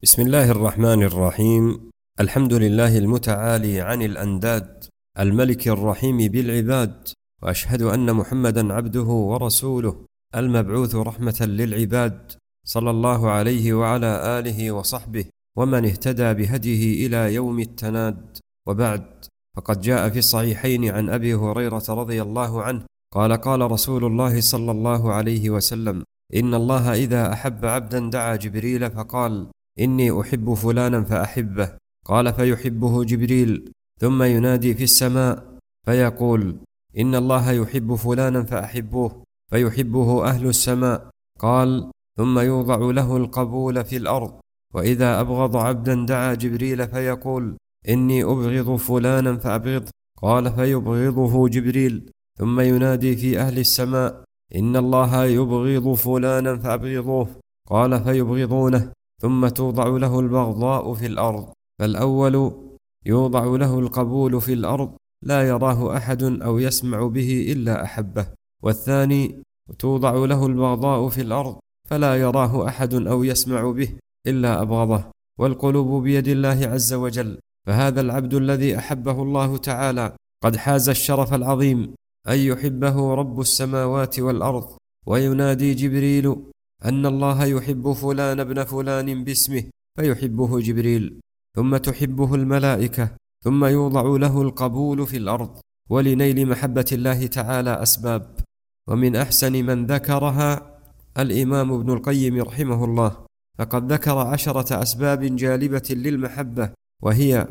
بسم الله الرحمن الرحيم. الحمد لله المتعالي عن الأنداد، الملك الرحيم بالعباد، وأشهد أن محمدا عبده ورسوله المبعوث رحمة للعباد، صلى الله عليه وعلى آله وصحبه ومن اهتدى بهديه إلى يوم التناد. وبعد، فقد جاء في الصحيحين عن أبي هريرة رضي الله عنه قال رسول الله صلى الله عليه وسلم: إن الله إذا أحب عبدا دعا جبريل فقال: إني أحب فلانا فأحبه. قال: فيحبه جبريل، ثم ينادي في السماء فيقول: إن الله يحب فلانا فأحبوه، فيحبه أهل السماء. قال: ثم يوضع له القبول في الأرض. وإذا أبغض عبدا دعا جبريل فيقول: إني أبغض فلانا فأبغضه. قال: فيبغضه جبريل، ثم ينادي في أهل السماء: إن الله يبغض فلانا فأبغضوه. قال: فيبغضونه، ثم توضع له البغضاء في الأرض. فالأول يوضع له القبول في الأرض، لا يراه أحد أو يسمع به إلا أحبه. والثاني توضع له البغضاء في الأرض، فلا يراه أحد أو يسمع به إلا أبغضه. والقلوب بيد الله عز وجل، فهذا العبد الذي أحبه الله تعالى قد حاز الشرف العظيم أن يحبه رب السماوات والأرض. وينادي جبريل أن الله يحب فلان ابن فلان باسمه، فيحبه جبريل، ثم تحبه الملائكة، ثم يوضع له القبول في الأرض. ولنيل محبة الله تعالى أسباب، ومن أحسن من ذكرها الإمام ابن القيم رحمه الله، فقد ذكر 10 أسباب جالبة للمحبة، وهي: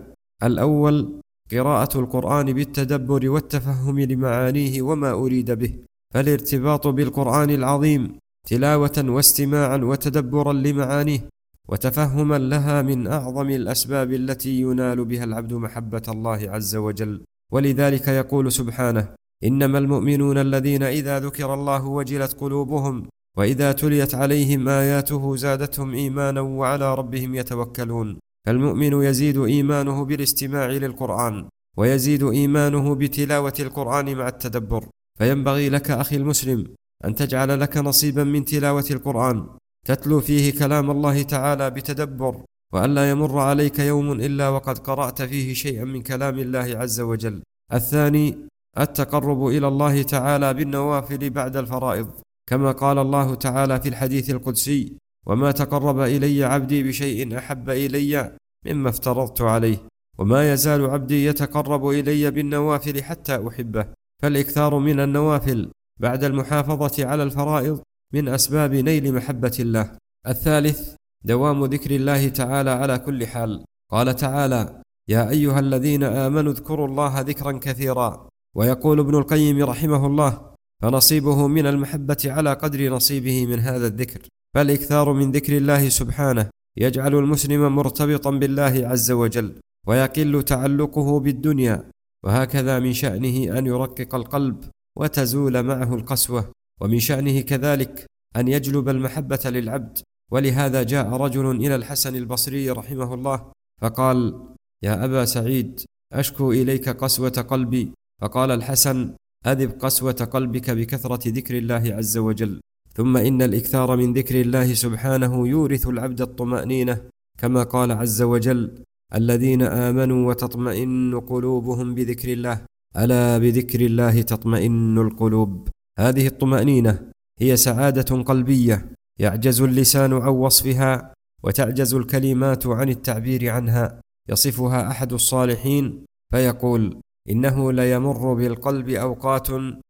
الأول قراءة القرآن بالتدبر والتفهم لمعانيه وما أريد به، فالارتباط بالقرآن العظيم تلاوة واستماعا وتدبرا لمعانيه وتفهما لها من أعظم الأسباب التي ينال بها العبد محبة الله عز وجل. ولذلك يقول سبحانه: إنما المؤمنون الذين إذا ذكر الله وجلت قلوبهم وإذا تليت عليهم آياته زادتهم إيمانا وعلى ربهم يتوكلون. فالمؤمن يزيد إيمانه بالاستماع للقرآن، ويزيد إيمانه بتلاوة القرآن مع التدبر. فينبغي لك أخي المسلم أن تجعل لك نصيبا من تلاوة القرآن تتلو فيه كلام الله تعالى بتدبر، وألا يمر عليك يوم إلا وقد قرأت فيه شيئا من كلام الله عز وجل. الثاني التقرب إلى الله تعالى بالنوافل بعد الفرائض، كما قال الله تعالى في الحديث القدسي: وما تقرب إلي عبدي بشيء أحب إلي مما افترضت عليه، وما يزال عبدي يتقرب إلي بالنوافل حتى أحبه. فالإكثار من النوافل بعد المحافظة على الفرائض من أسباب نيل محبة الله. الثالث دوام ذكر الله تعالى على كل حال. قال تعالى: يا أيها الذين آمنوا اذكروا الله ذكرا كثيرا. ويقول ابن القيم رحمه الله: فنصيبه من المحبة على قدر نصيبه من هذا الذكر. فالإكثار من ذكر الله سبحانه يجعل المسلم مرتبطا بالله عز وجل، ويقل تعلقه بالدنيا. وهكذا من شأنه أن يرقق القلب وتزول معه القسوة، ومن شأنه كذلك أن يجلب المحبة للعبد. ولهذا جاء رجل إلى الحسن البصري رحمه الله فقال: يا أبا سعيد، أشكو إليك قسوة قلبي. فقال الحسن: أذب قسوة قلبك بكثرة ذكر الله عز وجل. ثم إن الإكثار من ذكر الله سبحانه يورث العبد الطمأنينة، كما قال عز وجل: الذين آمنوا وتطمئن قلوبهم بذكر الله، ألا بذكر الله تطمئن القلوب. هذه الطمأنينة هي سعادة قلبية يعجز اللسان عن وصفها، وتعجز الكلمات عن التعبير عنها. يصفها أحد الصالحين فيقول: إنه ليمر بالقلب أوقات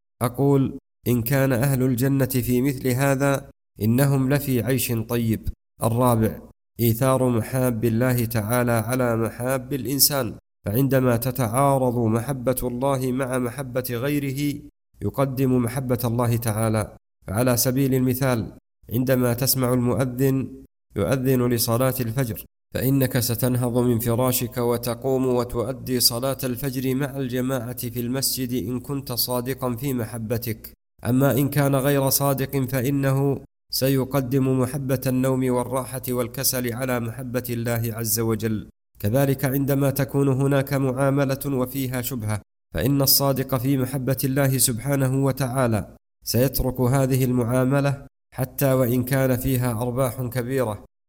أقول إن كان أهل الجنة في مثل هذا إنهم لفي عيش طيب. الرابع إيثار محاب الله تعالى على محاب الإنسان، فعندما تتعارض محبة الله مع محبة غيره يقدم محبة الله تعالى. فعلى سبيل المثال، عندما تسمع المؤذن يؤذن لصلاة الفجر، فإنك ستنهض من فراشك وتقوم وتؤدي صلاة الفجر مع الجماعة في المسجد إن كنت صادقا في محبتك. أما إن كان غير صادق فإنه سيقدم محبة النوم والراحة والكسل على محبة الله عز وجل. كذلك عندما تكون هناك معاملة وفيها شبهة، فإن الصادق في محبة الله سبحانه وتعالى سيترك هذه المعاملة حتى وإن كان فيها أرباح كبيرة،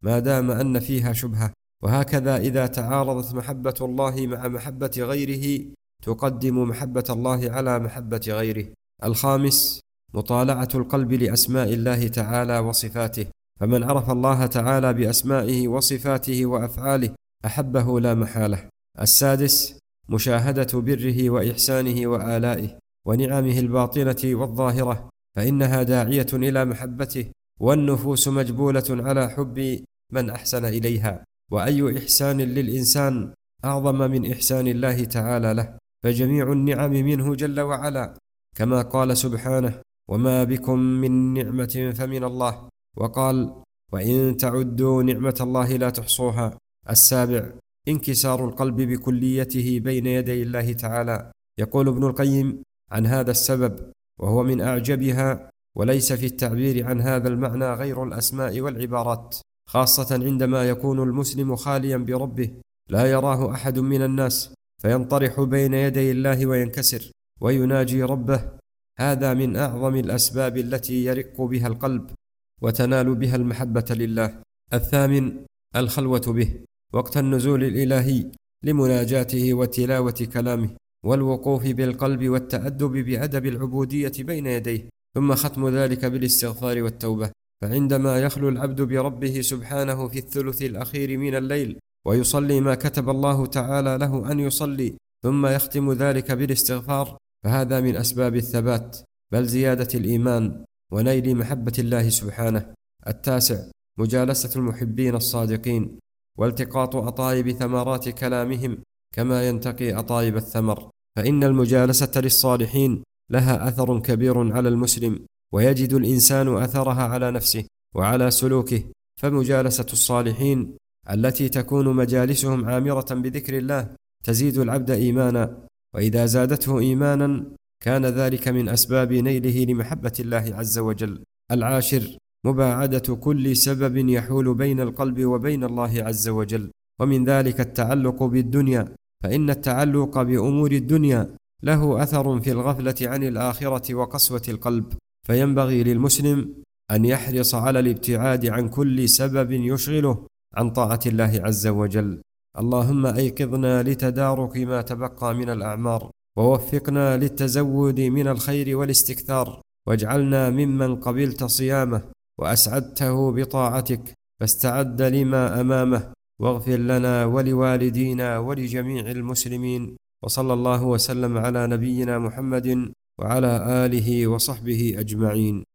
ما دام أن فيها شبهة. وهكذا إذا تعارضت محبة الله مع محبة غيره تقدم محبة الله على محبة غيره. الخامس، مطالعة القلب لأسماء الله تعالى وصفاته، فمن عرف الله تعالى بأسمائه وصفاته وأفعاله أحبه لا محالة. السادس، مشاهدة بره وإحسانه وآلائه ونعمه الباطنة والظاهرة، فإنها داعية إلى محبته، والنفوس مجبولة على حب من أحسن إليها. وأي إحسان للإنسان أعظم من إحسان الله تعالى له، فجميع النعم منه جل وعلا، كما قال سبحانه: وما بكم من نعمة فمن الله. وقال: وإن تعدوا نعمة الله لا تحصوها. السابع، انكسار القلب بكليته بين يدي الله تعالى. يقول ابن القيم عن هذا السبب، وهو من أعجبها: وليس في التعبير عن هذا المعنى غير الأسماء والعبارات، خاصة عندما يكون المسلم خاليا بربه لا يراه أحد من الناس، فينطرح بين يدي الله وينكسر ويناجي ربه. هذا من أعظم الأسباب التي يرق بها القلب وتنال بها المحبة لله. الثامن، الخلوة به وقت النزول الإلهي لمناجاته وتلاوة كلامه، والوقوف بالقلب والتأدب بأدب العبودية بين يديه، ثم ختم ذلك بالاستغفار والتوبة. فعندما يخلو العبد بربه سبحانه في الثلث الأخير من الليل ويصلي ما كتب الله تعالى له أن يصلي، ثم يختم ذلك بالاستغفار، فهذا من أسباب الثبات بل زيادة الإيمان ونيل محبة الله سبحانه. التاسع، مجالسة المحبين الصادقين والتقاط أطايب ثمرات كلامهم كما ينتقي أطايب الثمر، فإن المجالسة للصالحين لها أثر كبير على المسلم، ويجد الإنسان أثرها على نفسه وعلى سلوكه. فمجالسة الصالحين التي تكون مجالسهم عامرة بذكر الله تزيد العبد إيمانا، وإذا زادته إيمانا كان ذلك من أسباب نيله لمحبة الله عز وجل. العاشر، مباعدة كل سبب يحول بين القلب وبين الله عز وجل، ومن ذلك التعلق بالدنيا، فإن التعلق بأمور الدنيا له أثر في الغفلة عن الآخرة وقسوة القلب، فينبغي للمسلم أن يحرص على الابتعاد عن كل سبب يشغله عن طاعة الله عز وجل. اللهم أيقظنا لتدارك ما تبقى من الأعمار، ووفقنا للتزود من الخير والاستكثار، واجعلنا ممن قبلت صيامه وأسعدته بطاعتك فاستعد لما أمامه، واغفر لنا ولوالدينا ولجميع المسلمين. وصلى الله وسلم على نبينا محمد وعلى آله وصحبه أجمعين.